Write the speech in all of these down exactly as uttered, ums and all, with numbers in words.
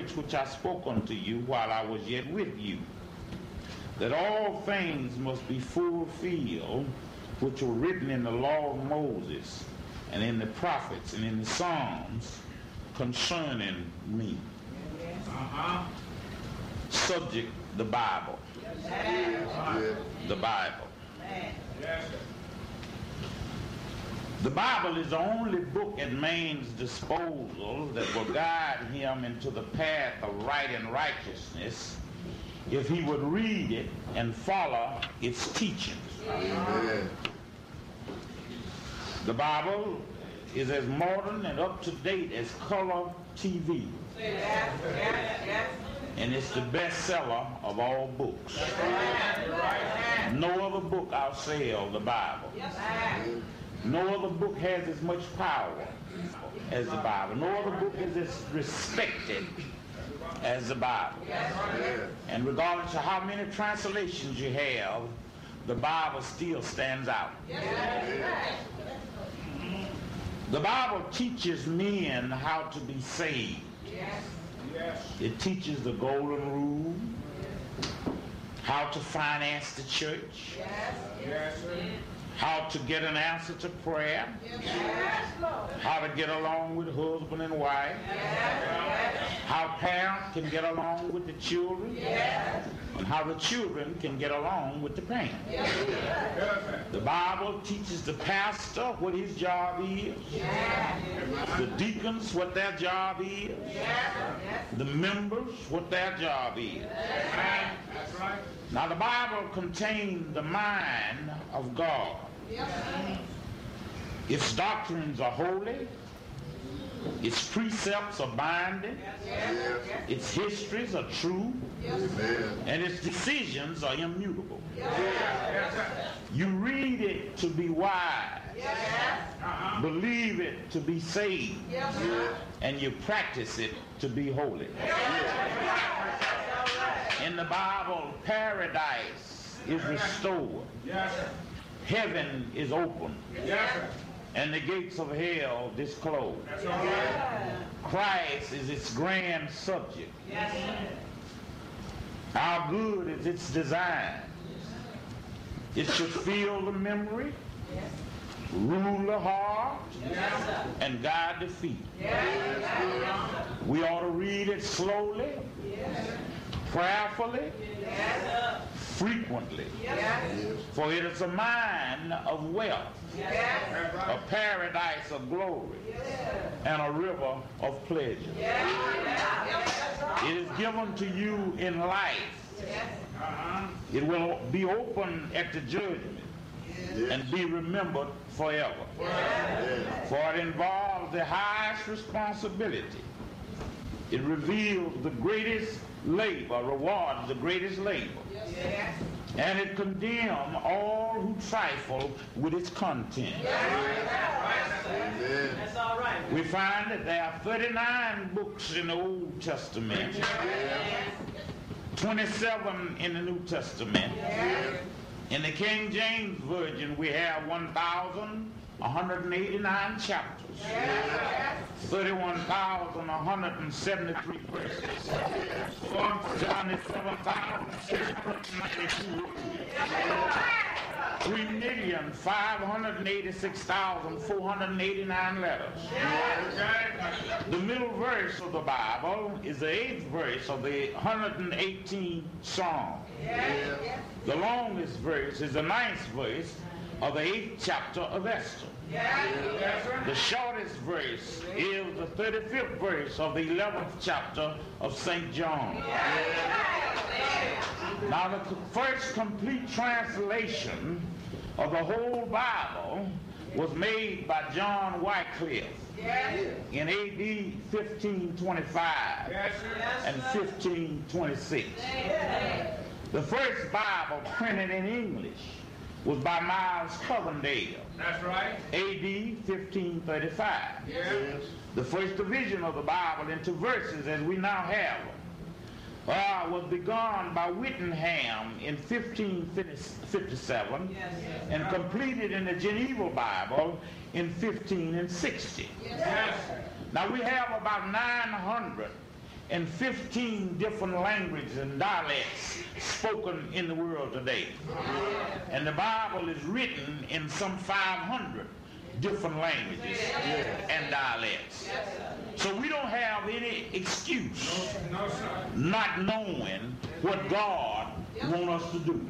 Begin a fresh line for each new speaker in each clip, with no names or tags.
words which I spoke unto you while I was yet with you, that all things must be fulfilled which were written in the law of Moses and in the prophets and in the Psalms concerning me. Uh-huh. Subject, the Bible. Yes. The Bible. Yes. The Bible is the only book at man's disposal that will guide him into the path of right and righteousness if he would read it and follow its teachings. Amen. The Bible is as modern and up-to-date as color T V. Yes, yes, yes. And it's the bestseller of all books. Yes. No other book outsell the Bible. Yes. No other book has as much power as the Bible. No other book is as respected as the Bible. Yes. And regardless of how many translations you have, the Bible still stands out. Yes. The Bible teaches men how to be saved. Yes. Yes. It teaches the golden rule, how to finance the church, yes. Yes. How to get an answer to prayer, yes. How to get along with husband and wife, yes. How parents can get along with the children, yes. And how the children can get along with the parents. Yes. The Bible teaches the pastor what his job is, yes. The deacons what their job is, yes. The members what their job is. Yes. That's right. Now the Bible contains the mind of God. Yes. Its doctrines are holy. Its precepts are binding. Yes. Its histories are true. Yes. And its decisions are immutable. Yes. You read it to be wise. Yes. Uh-huh. Believe it to be saved. Yes. And you practice it to be holy. Yes. In the Bible, paradise is restored. Yes. Heaven is open. Yes. And the gates of hell disclosed. That's all right. Christ is its grand subject. Yes. How good is its design? It should fill the memory, yes. Rule the heart, yes. And guide the feet. Yes. We ought to read it slowly, yes. Prayerfully, yes. Frequently, yes. For it is a mine of wealth, yes. A paradise of glory, yes. And a river of pleasure. Yes. It is given to you in life. Yes. Uh-huh. It will be open at the judgment, yes. And be remembered forever. Yes. For it involves the highest responsibility. It reveals the greatest labor, rewards the greatest labor. Yes. And it condemns all who trifle with its content. Yes. That's all right. We find that there are thirty-nine books in the Old Testament, yes. twenty-seven in the New Testament. Yes. In the King James Version, we have one thousand one hundred eighty-nine chapters, yes. thirty-one thousand one hundred seventy-three verses, seventy-seven thousand six hundred ninety-two words, three million five hundred eighty-six thousand four hundred eighty-nine letters. Yes. The middle verse of the Bible is the eighth verse of the one hundred eighteenth Psalm. Yes. The longest verse is the ninth verse of the eighth chapter of Esther. Yes. The shortest verse is the thirty-fifth verse of the eleventh chapter of Saint John. Yes. Now the first complete translation of the whole Bible was made by John Wycliffe, yes. In A D fifteen twenty-five, yes. And fifteen twenty-six. Yes. The first Bible printed in English was by Miles Coverdale. That's right. A D fifteen thirty-five. Yes. The first division of the Bible into verses as we now have them uh, was begun by Whittingham in fifteen fifty-seven, yes. And completed in the Geneva Bible in fifteen sixty. Yes. Now we have about nine hundred and fifteen different languages and dialects spoken in the world today. And the Bible is written in some five hundred different languages and dialects. So we don't have any excuse not knowing what God wants us to do.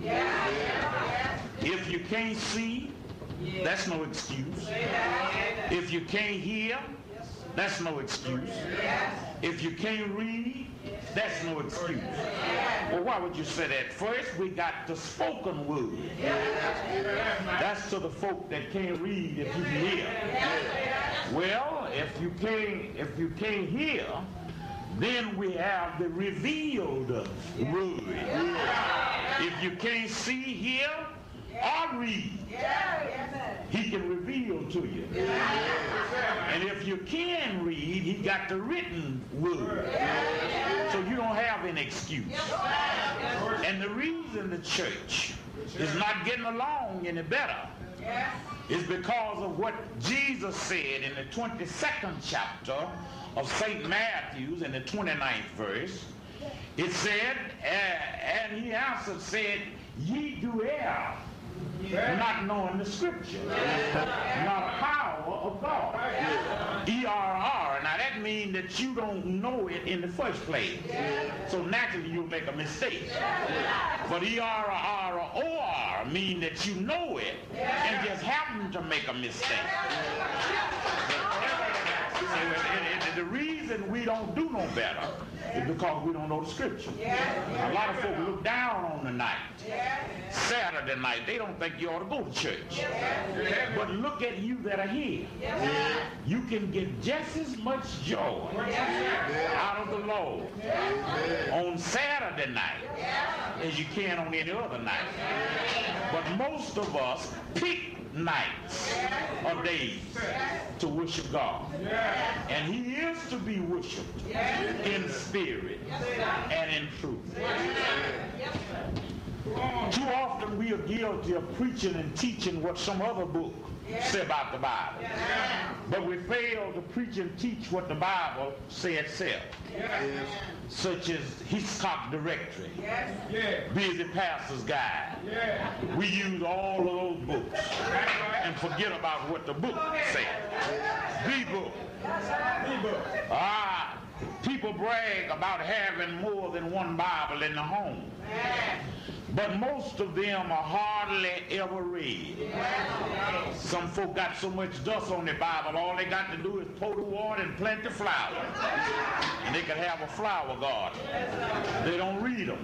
If you can't see, that's no excuse. If you can't hear, that's no excuse. If you can't read, that's no excuse. Well, why would you say that? First, we got the spoken word. That's to the folk that can't read if you can hear. Well, if you can't, if you can't hear, then we have the revealed word. If you can't see, hear, or read, he can reveal to you. And if you can read, he got the written word. So you don't have an excuse. And the reason the church is not getting along any better is because of what Jesus said in the twenty-second chapter of Saint Matthew's in the twenty-ninth verse. It said, and he answered, said, ye do err, not knowing the scripture, not power of God. E R R. Now that means that you don't know it in the first place. So naturally you'll make a mistake. But E R R or O R mean that you know it and just happen to make a mistake. So the reason we don't do no better is because we don't know the scripture. A lot of folk look down on the night. Saturday night, they don't think you ought to go to church. But look at you that are here. You can get just as much joy out of the Lord on Saturday night as you can on any other night. But most of us pick nights or days to worship God. And he is to be worshiped in spirit and in truth. Too often we are guilty of preaching and teaching what some other book said about the Bible. But we fail to preach and teach what the Bible said itself. Such as Hitchcock Directory, Busy Pastor's Guide. We use all of those books and forget about what the book said. The book. Ah, people brag about having more than one Bible in the home. But most of them are hardly ever read. Some folk got so much dust on their Bible, all they got to do is pour the water and plant the flowers. And they could have a flower garden. They don't read them.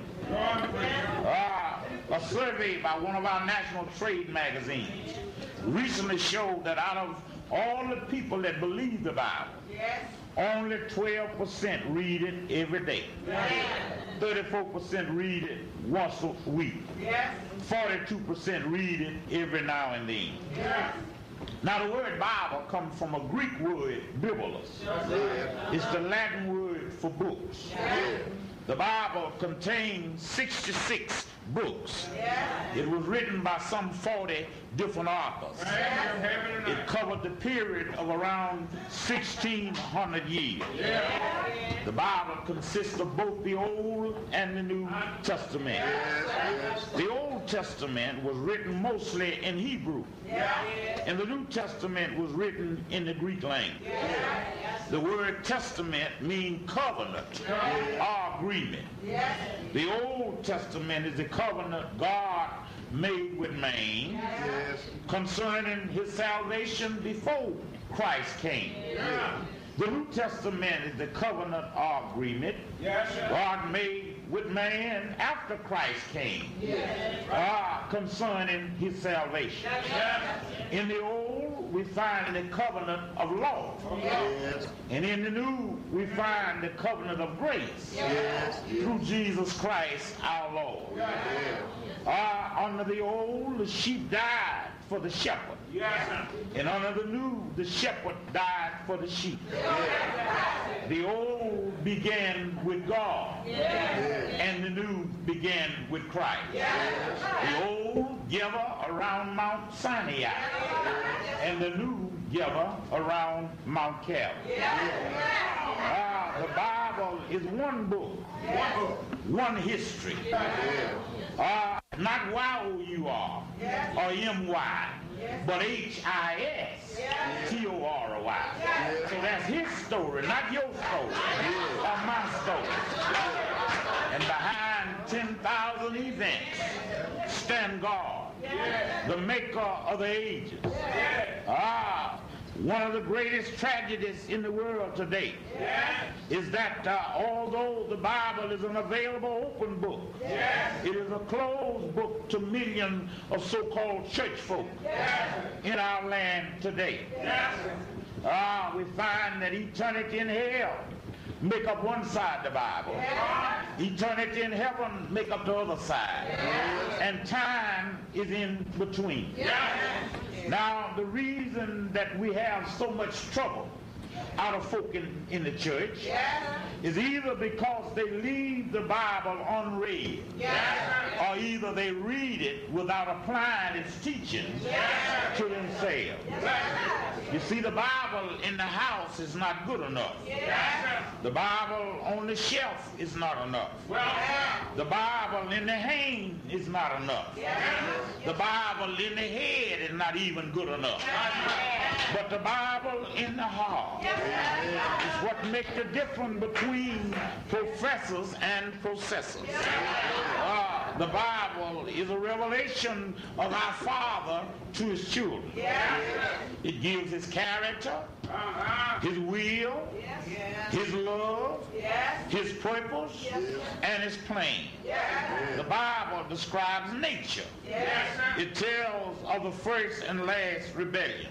Uh, a survey by one of our national trade magazines recently showed that out of all the people that believe the Bible, only twelve percent read it every day. thirty-four percent read it once a week. forty-two percent read it every now and then. Now the word Bible comes from a Greek word, biblos. It's the Latin word for books. The Bible contains sixty-six books. It was written by some forty different authors. It covered the period of around sixteen hundred years. The Bible consists of both the Old and the New Testament. The Old Testament was written mostly in Hebrew, and the New Testament was written in the Greek language. The word testament means covenant or agreement. The Old Testament is the covenant God made with man yes. concerning his salvation before Christ came. Yeah. The New Testament is the covenant or agreement yes, God made with man after Christ came yes. uh, concerning his salvation. Yes. In the Old, we find the covenant of law. Yes. And in the New, we find the covenant of grace yes. through Jesus Christ our Lord. Yes. Uh, under the Old, the sheep died for the shepherd. Yes. And under the New, the shepherd died for the sheep. Yes. The Old began with God. Yes. And the New began with Christ. Yes. The Old gathered around Mount Sinai. Yes. And the New gathered around Mount Calvary. Yes. Uh, the Bible Bible is one book, one, book, one history. Uh, not Y O U R or M Y, but H I S T O R Y. So that's his story, not your story or my story. And behind ten thousand events stand God, the maker of the ages. Ah, one of the greatest tragedies in the world today is that uh, although the Bible is an available open book, it is a closed book to millions of so-called church folk in our land today. Ah, we find that eternity in hell make up one side of the Bible. Eternity in heaven make up the other side. And time is in between. Now, the reason that we have so much trouble out of folk in, in the church is either because they leave the Bible unread, or either they read it without applying its teachings to themselves. You see, the Bible in the house is not good enough. The Bible on the shelf is not enough. The Bible in the hand is not enough. The Bible in the head is not even good enough. But the Bible in the heart is what makes the difference between professors and processors. Uh, the Bible is a revelation of our Father to his children. It gives his character, his will, his love, his purpose, and his plan. The Bible describes nature. It tells of the first and last rebellion.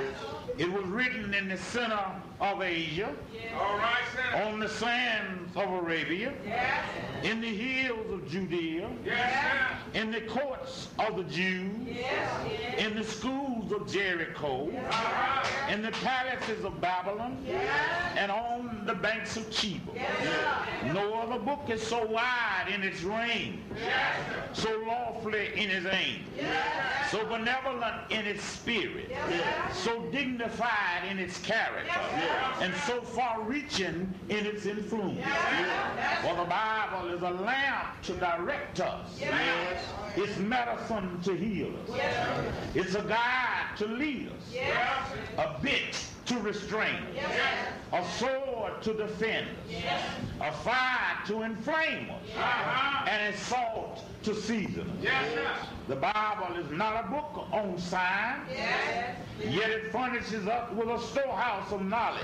It was written in the center of Asia, on the sands of Arabia, in the hills of Judea, in the courts of the Jews, in the schools of Jericho, in the palaces of Babylon, and on the banks of Cheba. No other book is so wide in its range, so lawfully in its aim, so benevolent in its spirit, so dignified in its character, and so far-reaching in its influence. For the Bible is a lamp to direct us. It's medicine to heal us. It's a guide to lead us. A bit to restrain us. A sword to defend us. A fire to inflame us. And a salt to season us. The Bible is not a book on science, yet it furnishes us with a storehouse of knowledge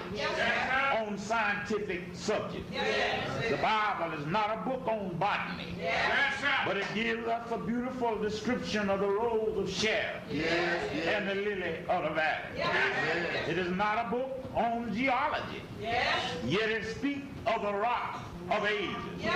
on scientific subjects. The Bible is not a book on botany, but it gives us a beautiful description of the rose of Sharon and the lily of the valley. It is not a book on geology, yet it speaks of the rock of ages.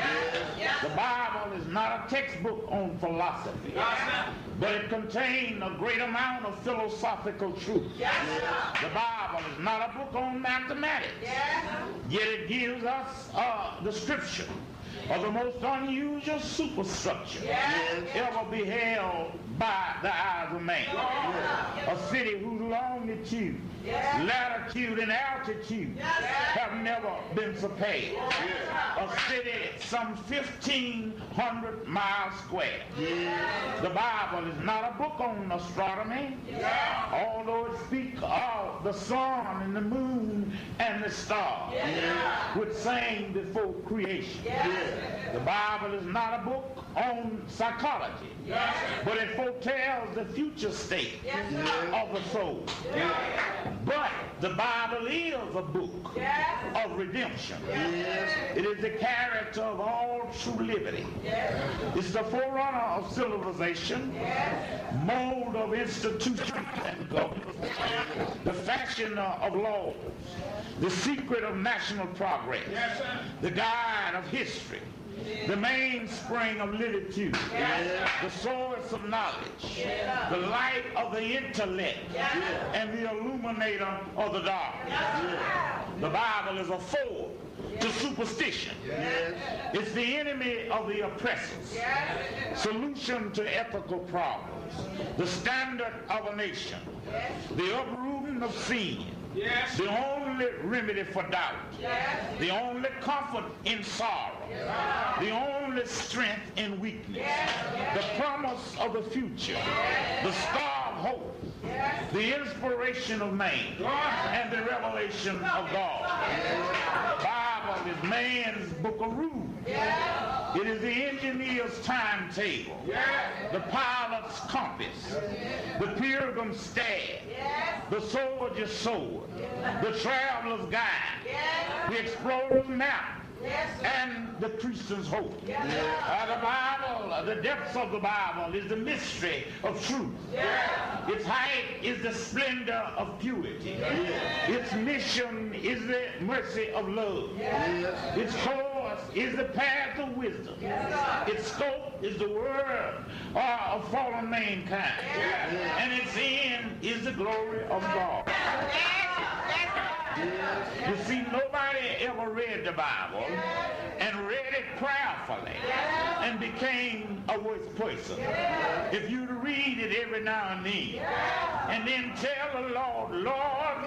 The Bible is not a textbook on philosophy, but it contains a great amount of philosophical truth. The Bible is not a book on mathematics, yet it gives us uh, the scripture of the most unusual superstructure ever beheld by the eyes of man. A city whose longitude, latitude, and altitude have never been surpassed. A city some fifteen hundred miles square. The Bible is not a book on astronomy, although it speaks of the sun and the moon and the stars, which sang before creation. The Bible is not a book on psychology, but it foretells the future state of the soul. But the Bible is a book of redemption. It is the character of all true liberty. It's the forerunner of civilization, mold of institution and government, the fashioner of laws, the secret of national progress, the guide of history, the mainspring of literature, the source of knowledge, the light of the intellect, and the illuminator of the darkness. The Bible is a foe to superstition. It's the enemy of the oppressors, solution to ethical problems, the standard of a nation, the uprooting of sin, Yes. The only remedy for doubt. Yes. The only comfort in sorrow. Yes. The only strength in weakness. Yes. The promise of the future. Yes. The star of hope. Yes. The inspiration of man. Yes. And the revelation of God. Yes. The Bible is man's book of rules. Yes. It is the engineer's timetable. Yes. The pilot's compass. Yes. The pilgrim's staff. Yes. The soldier's sword. Yes. The traveler's guide. Yes. The explorer's map. Yes. And the Christian's hope. Yes. Uh, the Bible, uh, the depths of the Bible is the mystery of truth. Yes. Its height is the splendor of purity. Yes. Its mission is the mercy of love. Yes. Its course is the path of wisdom. Yes. Its scope is the word uh, of fallen mankind. Yes. And its end is the glory of God. You see, nobody ever read the Bible and read it prayerfully and became a worse person. If you read it every now and then and then tell the Lord, Lord,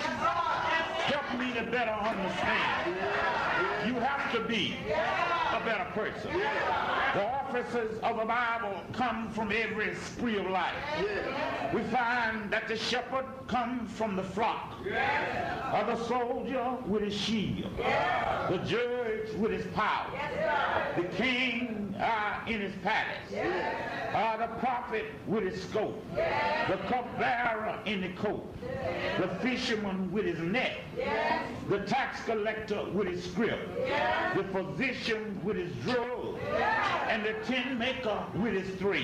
help me to better understand. You have to be a better person. The officers of the Bible come from every spree of life. We find that the shepherd comes from the flock, or the soldier with his shield, the judge with his power, the king uh, in his palace, uh, the prophet with his scope, the cupbearer in the coat, the fisherman with his net, the tax collector with his scrip, the physician with his drug, and the tin maker with his thread.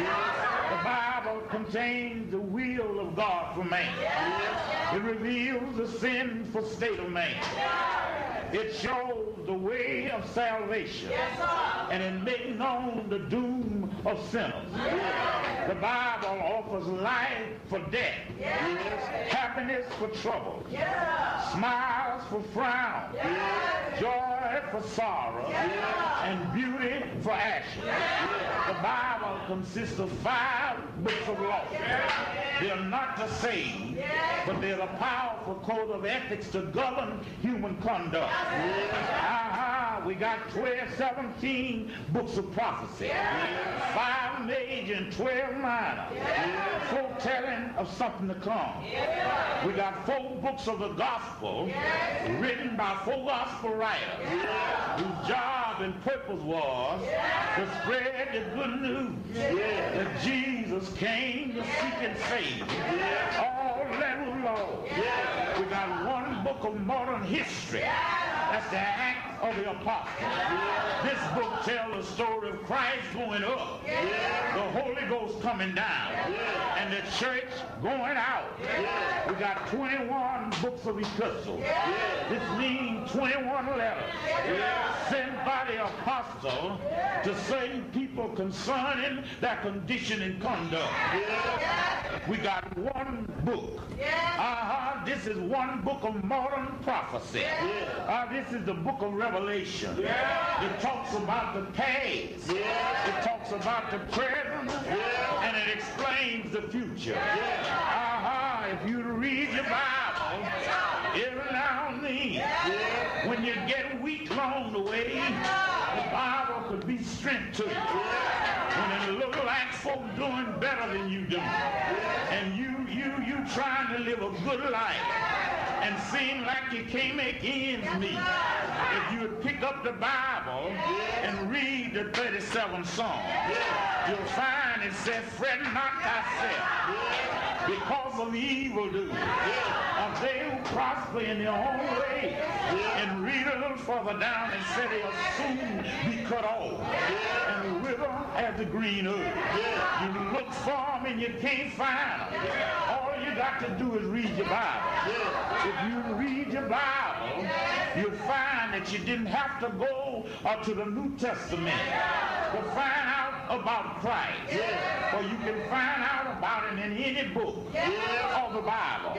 The Bible contains the will of God for man. It reveals the sinful state of man. It shows the way of salvation, and it makes known the doom of sinners. The Bible offers life for death, happiness for trouble, smiles for frown, joy for sorrow, and beauty for ashes. The Bible consists of five books of law. They are not to save, but they are a powerful code of ethics to govern human conduct. Uh-huh. We got twelve, seventeen books of prophecy, five major and twelve minor, foretelling of something to come. We got four books of the gospel written by four gospel writers whose job and purpose was to spread the good news that Jesus came to seek and save all that was lost. We got one book of modern history. That's the Acts of the Apostles. This book tells the story of Christ going up, the Holy Ghost coming down, and the church going out. We got twenty-one books of epistles. This means twenty-one letters sent by the apostle to certain people concerning their condition and conduct. We got one book. Uh-huh. This is one book of modern prophecy. Uh, this is the book of Revelation. It talks about the past. It talks about the present. And it explains the future. Uh-huh. If you read your Bible, every now and then, when you get weak along the way, the Bible could be strength to you. When it looks like folks doing better than you do, and you you you trying to live a good life, and seem like you can't make ends meet, if you would pick up the Bible and read the thirty-seventh Psalm, you'll find it says, "Fret not thyself because of evildoers, or they who prosper in their own way." And read a little further down and say they'll soon be cut off and wither as the green herb. You look for them and you can't find them. All you got to do is read your Bible. If you read your Bible, you'll find that you didn't have to go uh, to the New Testament to find out about Christ. Or you can find out about him in any book of the Bible.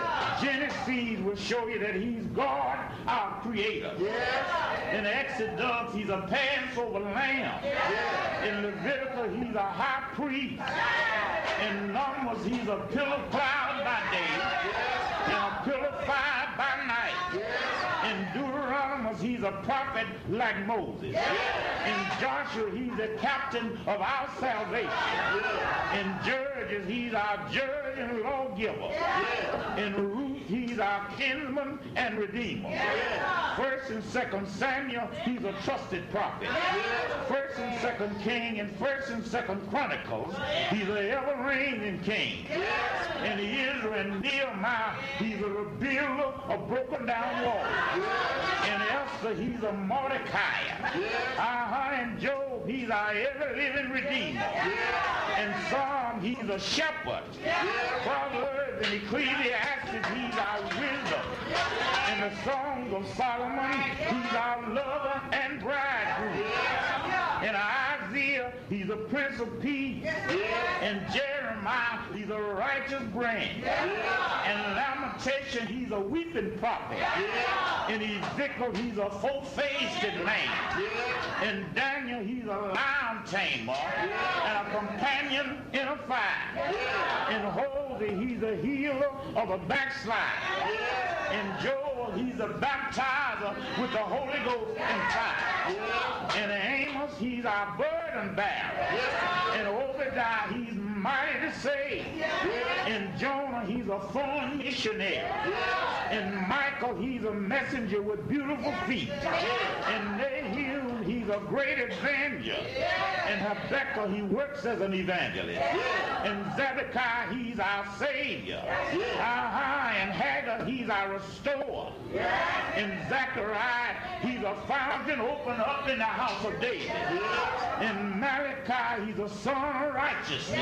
Genesis will show you that he's God, our creator. In Exodus, he's a Passover lamb. In Leviticus, he's a high priest. In Numbers, he's a pillar cloud by day. and a pillar of fire by night. In Deuteronomy, he's a prophet like Moses. In Joshua, he's the captain of our salvation. In Judges, he's our judge and lawgiver. In Ruth, he's our kinsman and redeemer. First and Second Samuel, he's a trusted prophet. First and Second King and First and Second Chronicles, he's an ever-reigning king. In Israel and Nehemiah, he's a rebuilder of broken down walls. In Esther, he's a Mordecai. Uh-huh. In Job, he's our ever-living redeemer. In Psalm, he's a shepherd. Proverbs and Ecclesiastes, he's our wisdom. In the Songs of Solomon, he's our lover and bridegroom. In Isaiah, he's a Prince of Peace. In Jeremiah, he's a righteous branch. In Lamentation, he's a weeping prophet. In Ezekiel, he's a full-faced man. In Daniel, he's a lion tamer and a companion in a fight. In Hosea, he's a healer of a backslider. In Joel, he's a baptizer with the Holy Ghost and fire. In Amos, he's our burden bearer. In Obadiah, he's mighty to save. In Jonah, he's a foreign missionary. In Michael, he's a messenger with beautiful feet. In Nahum, he's a great avenger. In Habakkuk, he works as an evangelist. In Zedekiah, he's our savior. Uh-huh. In Haggai, he's our restorer. In Zechariah, he's a fountain open up in the house of David. In Malachi, he's a son of righteousness,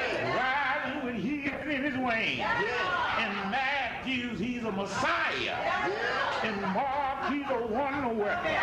riding with healing in his wings. In Matthew, he's a Messiah. In Mark, he's a wonder worker.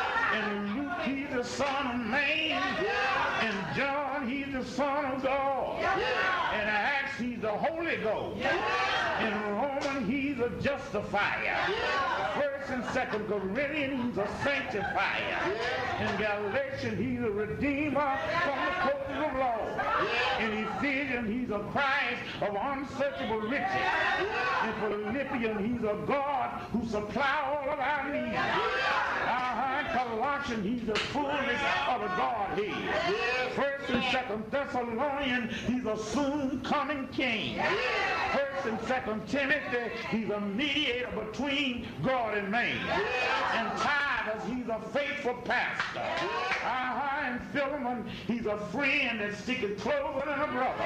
In Luke, he's the son of man. In John, he's the son of God. In Acts, he's the Holy Ghost. In Romans, he's a justifier. First and Second Corinthians, he's a sanctifier. In Galatians, he's a redeemer from the curses of law. In Ephesians, he's a Christ of unsearchable riches. In Philippians, he's a God who supplies all of our needs. Uh-huh. In Colossians, he's the fullness of the Godhead. First and Second Thessalonians, he's a soon-coming king. First and Second Timothy, he's a mediator between God and man. In Titus, he's a faithful pastor. Uh-huh. In Philemon, he's a friend that's sticking closer than a brother.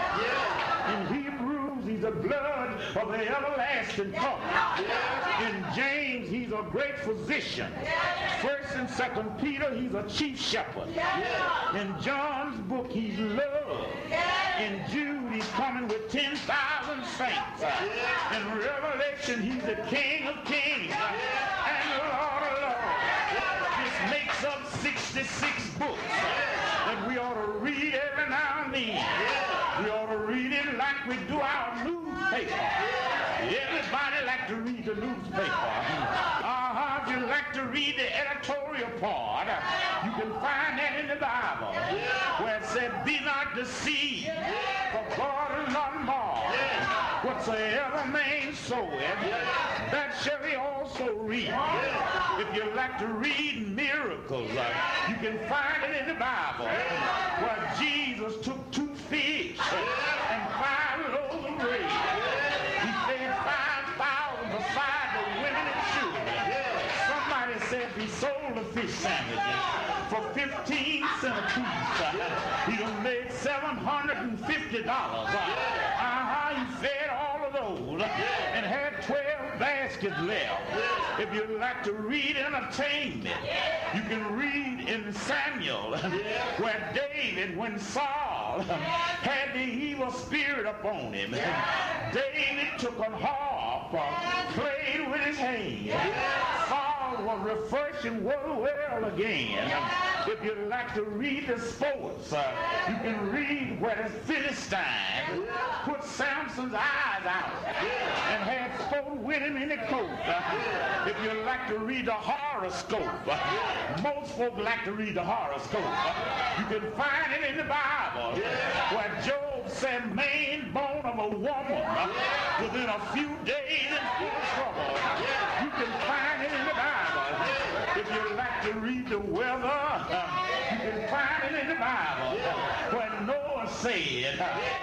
In Hebrews, he's the blood of the everlasting covenant. In James, he's a great physician. First and Second Peter, he's a chief shepherd. In John's book, he's love. In Jude, he's coming with ten thousand saints. In Revelation, he's the King of kings and the Lord of lords. This makes up sixty-six books that we ought to read every now and then. We ought to read it like we do our newspaper. Everybody like to read the newspaper. Uh-huh. If you like to read the editorial part, you can find that in the Bible, where it said, "Be not deceived, for God is not mocked. Whatsoever man soweth, that shall he also reap." If you like to read miracles, uh, you can find it in the Bible, where Jesus took two fish and five loaves of bread. He fed five thousand beside the women and children. Somebody said he sold the fish sandwiches for fifteen cents a piece. He done made seven hundred fifty dollars. Uh-huh, he fed all of those and had twelve baskets left. If you like to read entertainment, you can read in Samuel where David, when Saul had the evil spirit upon him, David took a harp, played with his hand. Saul was refreshing well again. If you like to read the sports, uh, you can read where the Philistine put Samson's eyes out and had sport with him in the coat. Uh, if you like to read the horoscope, uh, most folk like to read the horoscope. Uh, you can find it in the Bible where Job said, main bone of a woman uh, within a few days in full trouble. You can find it in the Bible. If you like to read the weather, uh, you can find it in the Bible where Noah said,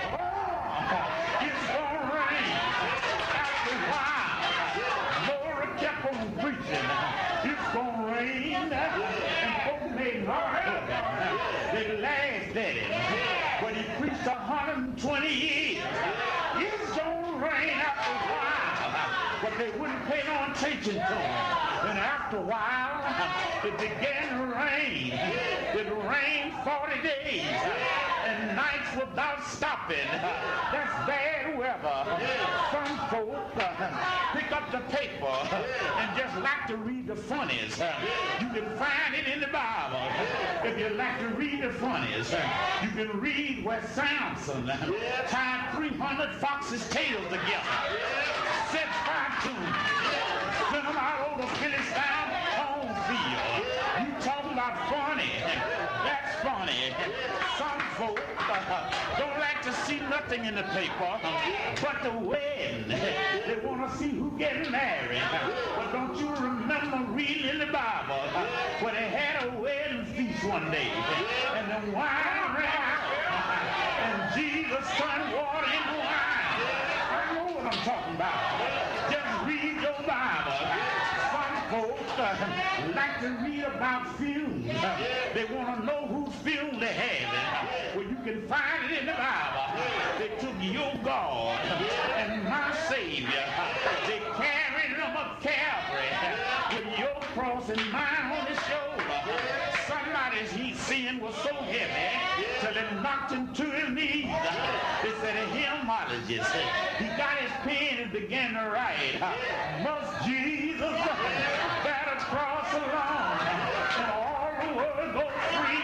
oh, it's going to rain. After a while, Noah kept on preaching, it's going to rain, and folks made fun of him. They laughed at him. When he preached one hundred twenty years, it's going to rain after a while. But they wouldn't pay no attention to him. And after a while, it began to rain. It rained forty days and nights without stopping. That's bad weather. Some folks uh, pick up the paper and just like to read the funnies. You can find it in the Bible. If you like to read the funnies, you can read where Samson tied three hundred foxes' tails together, set fire to them, sent them out over Philistine home field. You talking about funny? That's funny. Some folks uh, don't like to see nothing in the paper but the wedding. They want to see who getting married. But don't you remember reading in the Bible uh, where they had a wedding feast one day and the wine ran out and Jesus turned water into wine? I know what I'm talking about. Just read your Bible. Some folks uh, like to read about fumes. Uh, they want to know whose fume they have. Well, you can find it in the Bible. They took your God and my Savior. They carried him up Calvary with your cross and mine on his shoulder. Somebody's he sin was so heavy till it knocked him to his knees. They said a hymnologist. He got his pen and began to write. Must Jesus bear the cross alone and all the world go free?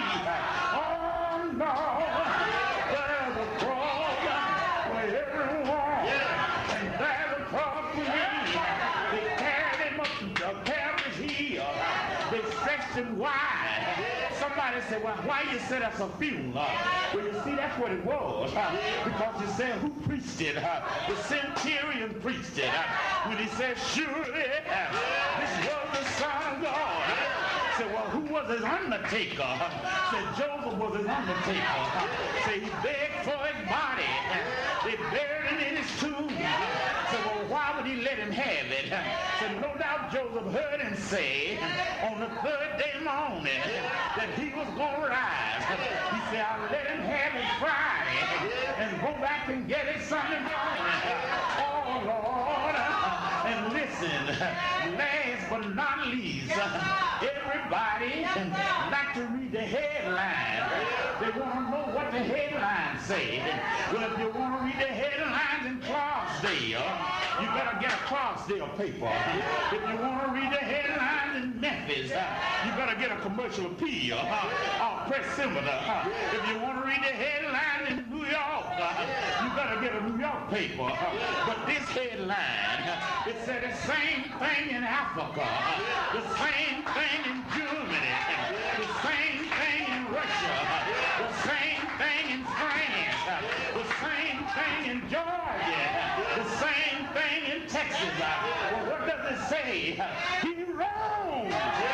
Oh no, there's a cross for everyone, and there's a cross for me. They carried him up to Calvary's hill. They stretched him wide. Somebody said, well, why you say that's a funeral? Well, you see, that's what it was. Uh, because you said, who preached it? Uh, the centurion preached it. Uh, when he said, surely, uh, this was the Son of God. Uh, said, well, who was his undertaker? Uh, said, Joseph was his undertaker. Uh, said, he begged for his body. Uh, they buried it in his tomb. Uh, said, well, why would he let him have it? Uh, said, no doubt Joseph heard him say on the third day morning that he was going to rise. He said, I'll let him have it Friday and go back and get it Sunday morning. Oh, Lord. And listen, last but not least, everybody like to read the headline. They want to know what the headlines say. Well, if you want to read the headlines in Clarksdale, you better get a Clarksdale paper. If you want to read the headlines in Memphis, you better get a commercial appeal or press similar. If you want to read the headlines in New York, you better get a New York paper. But this headline, it said the same thing in Africa, the same thing in Germany, the same thing in Russia, the same thing in France, the same thing in Georgia, the same thing in Texas. Well, what does it say? He rose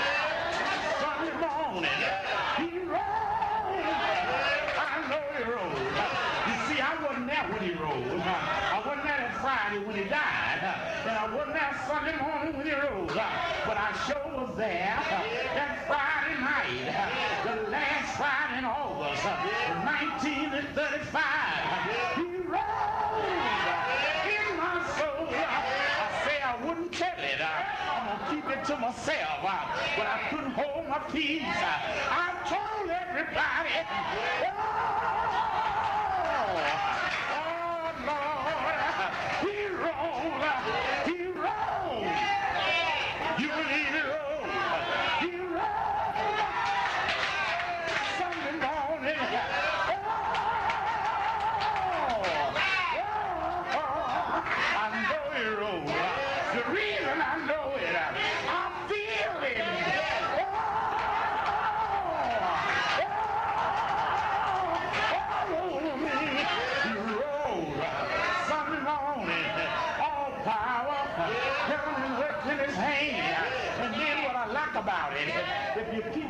Sunday morning. He rose. I know he rose. You see, I wasn't there when he rose. I wasn't there that Friday when he died. And I wasn't there Sunday morning when he rose. But I sure was there that Friday night, the last Friday in August, nineteen thirty-five. He rose in my soul. I say I wouldn't tell it. I'm going to keep it to myself. But I couldn't hold my peace. I told everybody, oh, oh, Lord, he rose. He rose. You believe he rose? He rose.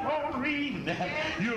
on reading. You